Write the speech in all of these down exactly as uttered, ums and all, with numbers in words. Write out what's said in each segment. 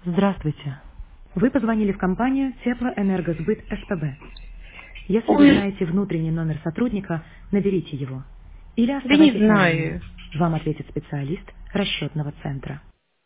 Здравствуйте. Вы позвонили в компанию Теплоэнергосбыт СПБ. Если вы Ой, знаете внутренний номер сотрудника, наберите его. Или да не оставайтесь на линии. знаю. Вам ответит специалист расчетного центра.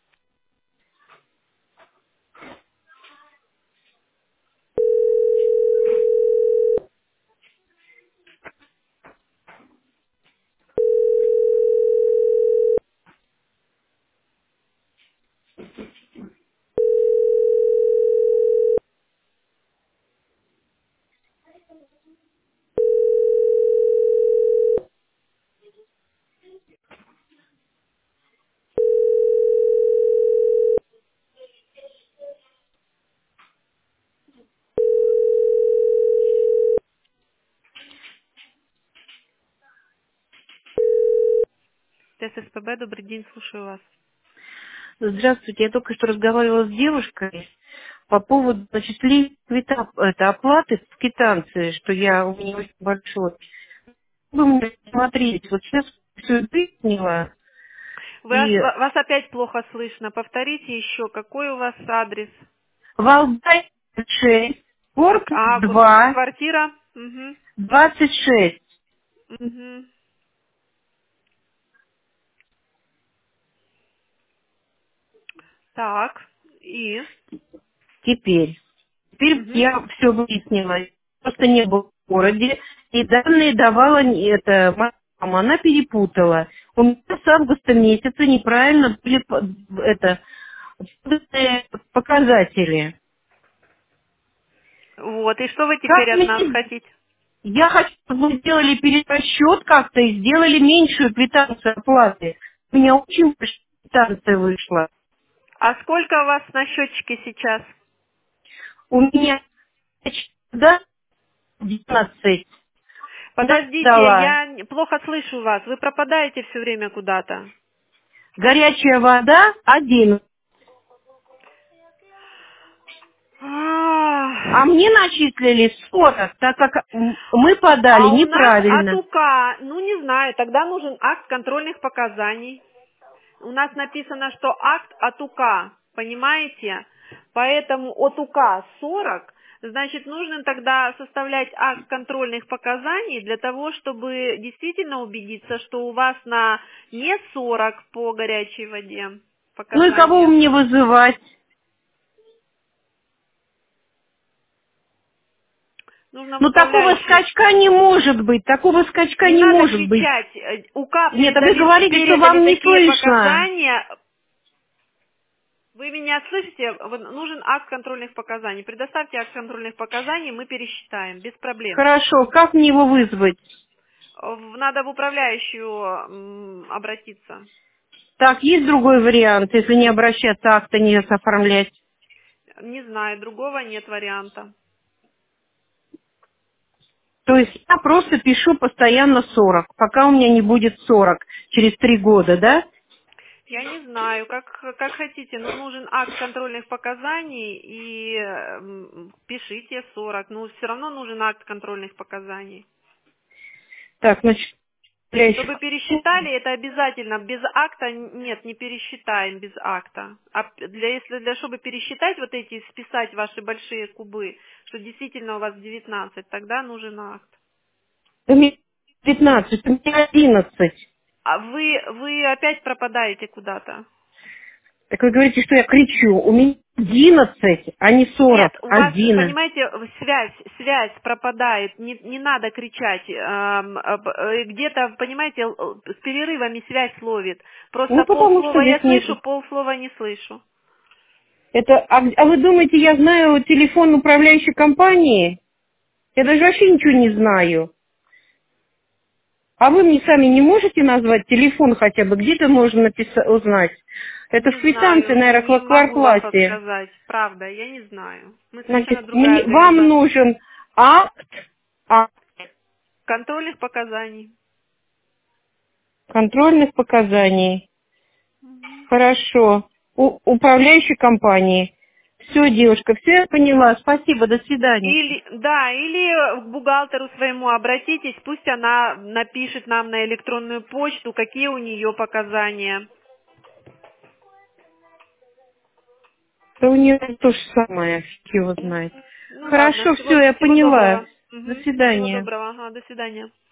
ТССПБ, добрый день, слушаю вас. Здравствуйте, я только что разговаривала с девушкой по поводу начисления квита- это, оплаты в квитанции, что я у меня очень большой. Вы мне смотреть, вот сейчас все выяснила, Вас, и вас опять плохо слышно. Повторите еще, какой у вас адрес? Валдай шесть, корпус А, ку- два, квартира? Угу. двадцать шесть. Угу. Так, и? Теперь. Теперь Угу. я все выяснила. Просто не был в городе. И данные давала не- это мама, она перепутала. У меня с августа месяца неправильно были по- это, э, показатели. Вот, и что вы теперь Как от нас мне... хотите? Я хочу, чтобы вы сделали перерасчет как-то и сделали меньшую квитанцию оплаты. У меня очень большая квитанция вышла. А сколько у вас на счетчике сейчас? У меня да, двенадцать. Она Подождите, дала я не- плохо слышу вас. Вы пропадаете все время куда-то. горячая вода один. А Ах. мне начислили сорок, так как м, мы подали А у нас от неправильно. УК, ну не знаю, тогда нужен акт контрольных показаний. У нас написано, что акт от УК, понимаете? Поэтому от УК сорок, значит, нужно тогда составлять акт контрольных показаний для того, чтобы действительно убедиться, что у вас на не сорок по горячей воде Ну и кого показания. мне вызывать? Нужно в Ну такого управляющую. скачка не может быть, такого скачка Не не надо может быть. кричать. Э, УК Нет, а вы передали, говорите, что передали вам не такие слышно. показания. Вы меня слышите? Вот нужен акт контрольных показаний. Предоставьте акт контрольных показаний, мы пересчитаем, без проблем. Хорошо, как мне его вызвать? В- Надо в управляющую м, обратиться. Так, есть другой вариант, если не обращаться, акта не оформлять. Не знаю, другого нет варианта. То есть я просто пишу постоянно сорок, пока у меня не будет сорок через три года, да? Я не знаю, как, как хотите, но нужен акт контрольных показаний и м, пишите сорок. Но все равно нужен акт контрольных показаний. Так, значит, я еще... Чтобы пересчитали, это обязательно. Без акта нет, не пересчитаем без акта. А для, если для чтобы пересчитать вот эти, списать ваши большие кубы, что действительно у вас девятнадцать, тогда нужен акт. У меня пятнадцать, у меня одиннадцать. А вы, вы опять пропадаете куда-то? Так вы говорите, что я кричу. У меня одиннадцать, а не Нет, сорок. у вас, Один. понимаете, связь, связь пропадает, не, не надо кричать. Эм, э, б- э, где-то, понимаете, л- с перерывами связь ловит. Ну, Просто потому что полслова я здесь слышу, нету. полслова не слышу. Это, а, а вы думаете, я знаю телефон управляющей компании? Я даже вообще ничего не знаю. А вы мне сами не можете назвать телефон хотя бы? Где-то можно написать, узнать. Это в Не квитанции, знаю, наверное, не в могу вам квартплате. подсказать. Правда, я не знаю. Мы совершенно Значит, другая мне, вам организация. нужен акт, акт Контрольных показаний. контрольных показаний. Хорошо. У управляющей компании. Все, девушка, все я поняла. Спасибо, до свидания. Или, да, или к бухгалтеру своему обратитесь, пусть она напишет нам на электронную почту, какие у нее показания. Да у нее то же самое, фиг его знает. Ну Хорошо, ладно, всего, все, я всего поняла. доброго. До Мгм. Всего свидания. доброго. Ага, до свидания.